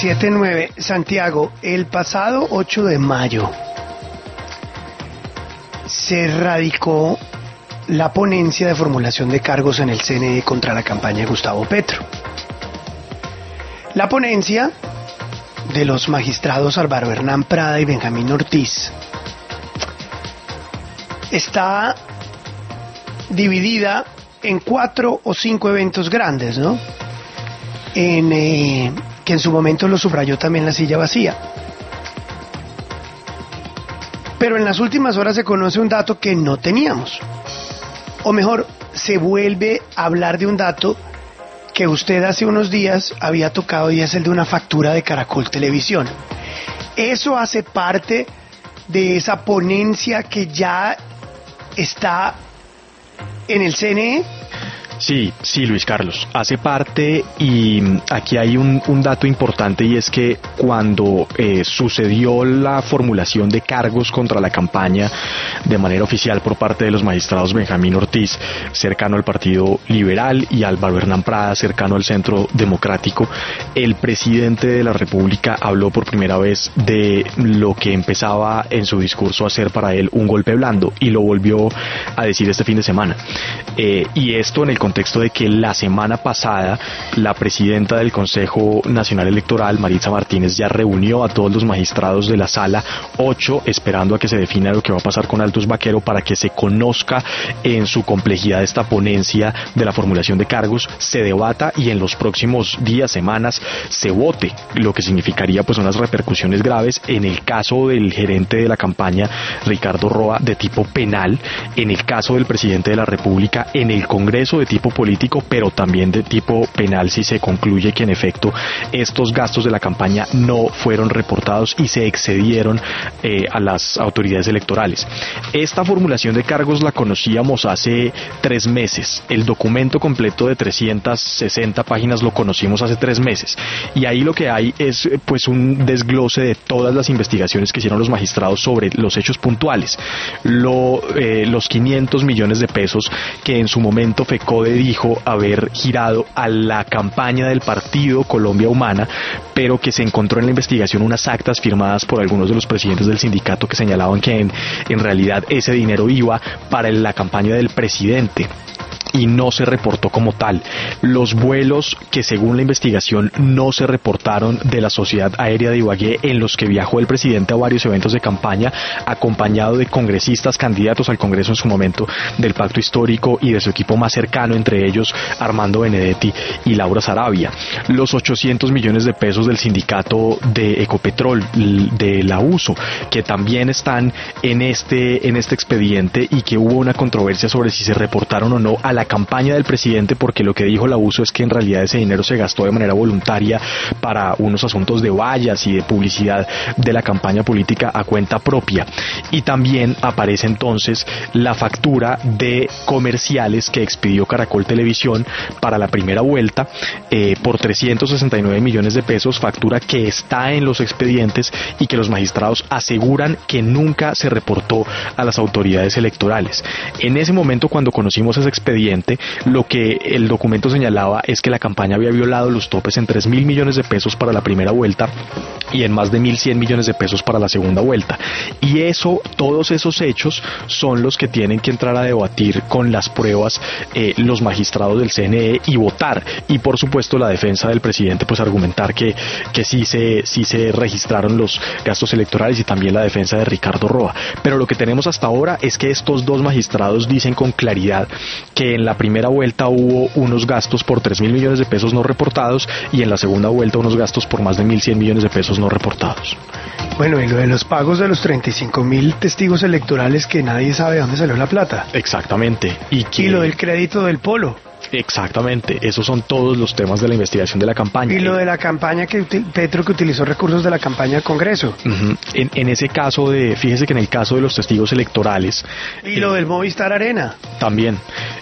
7-9, Santiago, el pasado 8 de mayo se radicó la ponencia de formulación de cargos en el CNE contra la campaña de Gustavo Petro. La ponencia de los magistrados Álvaro Hernán Prada y Benjamín Ortiz está dividida en 4 o 5 eventos grandes, ¿no? Que en su momento lo subrayó también La Silla Vacía. Pero en las últimas horas se conoce un dato que no teníamos. O mejor, se vuelve a hablar de un dato que usted hace unos días había tocado, y es el de una factura de Caracol Televisión. ¿Eso hace parte de esa ponencia que ya está en el CNE? Sí, Luis Carlos, hace parte, y aquí hay un dato importante, y es que cuando sucedió la formulación de cargos contra la campaña de manera oficial por parte de los magistrados Benjamín Ortiz, cercano al Partido Liberal, y Álvaro Hernán Prada, cercano al Centro Democrático, el presidente de la República habló por primera vez de lo que empezaba en su discurso a ser para él un golpe blando, y lo volvió a decir este fin de semana. Y esto en el contexto de que la semana pasada la presidenta del Consejo Nacional Electoral, Maritza Martínez, ya reunió a todos los magistrados de la Sala 8 esperando a que se defina lo que va a pasar con Altos Baquero para que se conozca en su complejidad esta ponencia de la formulación de cargos, se debata y en los próximos días, semanas, se vote, lo que significaría pues unas repercusiones graves en el caso del gerente de la campaña, Ricardo Roa, de tipo penal, en el caso del presidente de la República, en el Congreso de tipo político, pero también de tipo penal si se concluye que en efecto estos gastos de la campaña no fueron reportados y se excedieron a las autoridades electorales. Esta formulación de cargos la conocíamos hace 3 meses. El documento completo de 360 páginas lo conocimos hace 3 meses. Y ahí lo que hay es pues un desglose de todas las investigaciones que hicieron los magistrados sobre los hechos puntuales. Los 500 millones de pesos que en su momento FECODE dijo haber girado a la campaña del partido Colombia Humana, pero que se encontró en la investigación unas actas firmadas por algunos de los presidentes del sindicato que señalaban que en realidad ese dinero iba para la campaña del presidente y no se reportó como tal. Los vuelos que según la investigación no se reportaron de la Sociedad Aérea de Ibagué, en los que viajó el presidente a varios eventos de campaña acompañado de congresistas candidatos al Congreso en su momento del Pacto Histórico y de su equipo más cercano, entre ellos Armando Benedetti y Laura Sarabia. Los 800 millones de pesos del sindicato de Ecopetrol, de la USO, que también están en este expediente, y que hubo una controversia sobre si se reportaron o no a la campaña del presidente, porque lo que dijo la USO es que en realidad ese dinero se gastó de manera voluntaria para unos asuntos de vallas y de publicidad de la campaña política a cuenta propia. Y también aparece entonces la factura de comerciales que expidió Caracol Televisión para la primera vuelta por 369 millones de pesos, factura que está en los expedientes y que los magistrados aseguran que nunca se reportó a las autoridades electorales. En ese momento, cuando conocimos ese expediente, lo que el documento señalaba es que la campaña había violado los topes en 3.000 millones de pesos para la primera vuelta y en más de 1.100 millones de pesos para la segunda vuelta. Y todos esos hechos son los que tienen que entrar a debatir con las pruebas los magistrados del CNE y votar. Y por supuesto la defensa del presidente pues argumentar que sí se registraron los gastos electorales, y también la defensa de Ricardo Roa. Pero lo que tenemos hasta ahora es que estos dos magistrados dicen con claridad que en la primera vuelta hubo unos gastos por 3.000 millones de pesos no reportados, y en la segunda vuelta unos gastos por más de 1.100 millones de pesos no reportados. Bueno, y lo de los pagos de los 35.000 testigos electorales, que nadie sabe de dónde salió la plata. Exactamente. Y lo del crédito del polo. Exactamente, esos son todos los temas de la investigación de la campaña. Y lo de la campaña Petro, que utilizó recursos de la campaña del Congreso. En ese caso fíjese que en el caso de los testigos electorales. Y lo del Movistar Arena. También.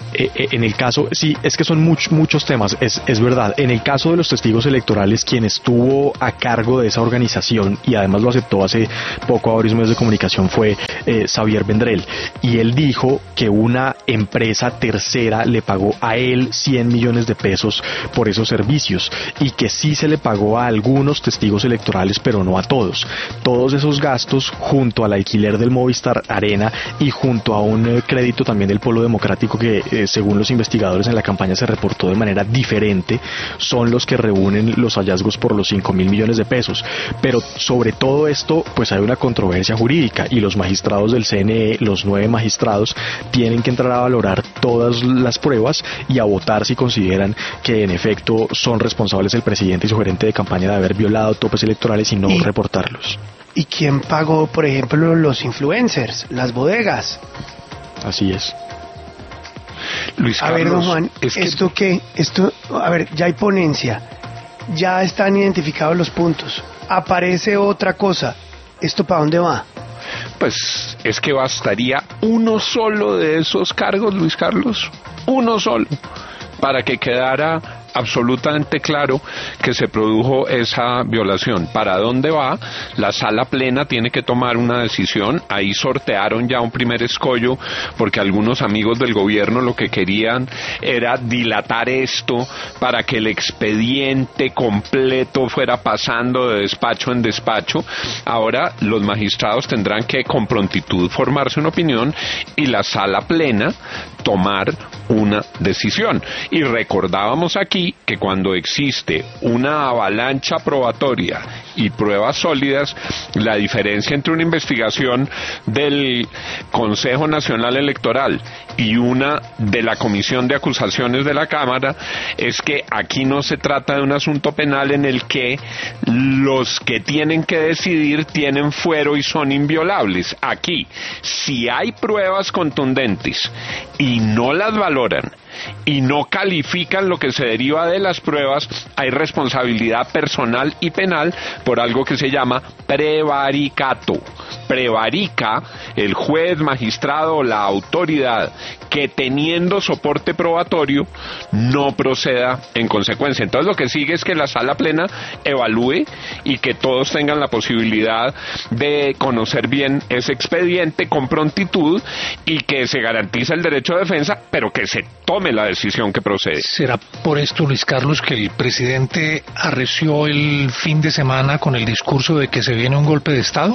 En el caso, sí, es que son muchos temas, es verdad. En el caso de los testigos electorales, quien estuvo a cargo de esa organización, y además lo aceptó hace poco a varios medios de comunicación, fue Xavier Vendrell. Y él dijo que una empresa tercera le pagó a él 100 millones de pesos por esos servicios, y que sí se le pagó a algunos testigos electorales, pero no a todos. Todos esos gastos, junto al alquiler del Movistar Arena y junto a un crédito también del Polo Democrático que según los investigadores en la campaña se reportó de manera diferente, son los que reúnen los hallazgos por los 5.000 millones de pesos. Pero sobre todo esto pues hay una controversia jurídica, y los magistrados del CNE, los 9 magistrados, tienen que entrar a valorar todas las pruebas y a votar si consideran que en efecto son responsables el presidente y su gerente de campaña de haber violado topes electorales y no reportarlos. ¿Y quién pagó, por ejemplo, los influencers, las bodegas? Así es. Luis Carlos, a ver, don Juan, a ver, ya hay ponencia, ya están identificados los puntos, aparece otra cosa, ¿esto para dónde va? Pues es que bastaría uno solo de esos cargos, Luis Carlos, uno solo, para que quedara absolutamente claro que se produjo esa violación. ¿Para dónde va? La sala plena tiene que tomar una decisión. Ahí sortearon ya un primer escollo, porque algunos amigos del gobierno lo que querían era dilatar esto para que el expediente completo fuera pasando de despacho en despacho. Ahora los magistrados tendrán que con prontitud formarse una opinión y la sala plena tomar una decisión. Y recordábamos aquí que cuando existe una avalancha probatoria y pruebas sólidas, la diferencia entre una investigación del Consejo Nacional Electoral y una de la Comisión de Acusaciones de la Cámara es que aquí no se trata de un asunto penal en el que los que tienen que decidir tienen fuero y son inviolables. Aquí, si hay pruebas contundentes y no las valoran y no califican lo que se deriva de las pruebas, hay responsabilidad personal y penal por algo que se llama prevaricato. Prevarica el juez, magistrado o la autoridad que teniendo soporte probatorio no proceda en consecuencia. Entonces lo que sigue es que la sala plena evalúe y que todos tengan la posibilidad de conocer bien ese expediente con prontitud y que se garantice el derecho de defensa, pero que se tome la decisión que procede. ¿Será por esto, Luis Carlos, que el presidente arreció el fin de semana con el discurso de que se viene un golpe de Estado?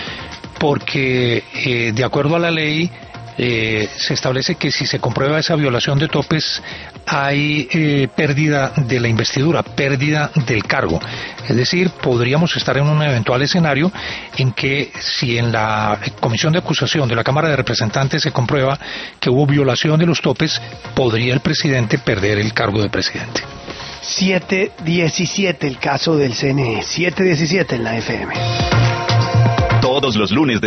Porque de acuerdo a la ley se establece que si se comprueba esa violación de topes hay pérdida de la investidura, pérdida del cargo. Es decir, podríamos estar en un eventual escenario en que si en la comisión de acusación de la Cámara de Representantes se comprueba que hubo violación de los topes, podría el presidente perder el cargo de presidente. 7:17 el caso del CNE, 7:17 en la FM. Todos los lunes de